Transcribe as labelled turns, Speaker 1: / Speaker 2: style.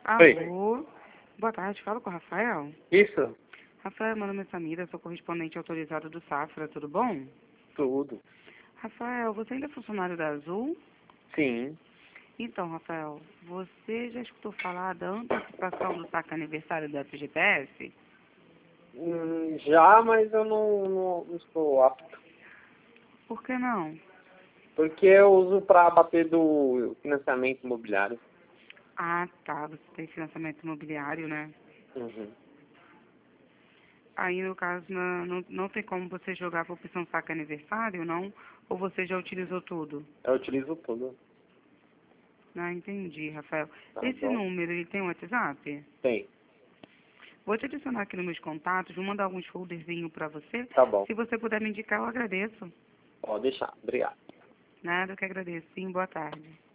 Speaker 1: Oi.
Speaker 2: Alô, boa tarde, falo com o Rafael.
Speaker 1: Isso?
Speaker 2: Rafael, meu nome é Samira, sou correspondente autorizado do Safra, tudo bom?
Speaker 1: Tudo.
Speaker 2: Rafael, você ainda é funcionário da Azul?
Speaker 1: Sim.
Speaker 2: Então, Rafael, você já escutou falar da antecipação do saque aniversário da FGTS?
Speaker 1: Já, mas eu não estou apto.
Speaker 2: Por que não?
Speaker 1: Porque eu uso para bater do financiamento imobiliário.
Speaker 2: Ah, tá, você tem financiamento imobiliário, né?
Speaker 1: Uhum.
Speaker 2: Aí, no caso, não tem como você jogar para opção saque aniversário, não? Ou você já utilizou tudo?
Speaker 1: Eu utilizo tudo.
Speaker 2: Ah, entendi, Rafael.
Speaker 1: Tá
Speaker 2: Esse
Speaker 1: bom?
Speaker 2: número, ele tem WhatsApp?
Speaker 1: Tem.
Speaker 2: Vou te adicionar aqui nos meus contatos, vou mandar alguns folderzinhos para você.
Speaker 1: Tá bom.
Speaker 2: Se você puder me indicar, eu agradeço.
Speaker 1: Pode deixar. Obrigado.
Speaker 2: Nada que agradeço. Sim, boa tarde.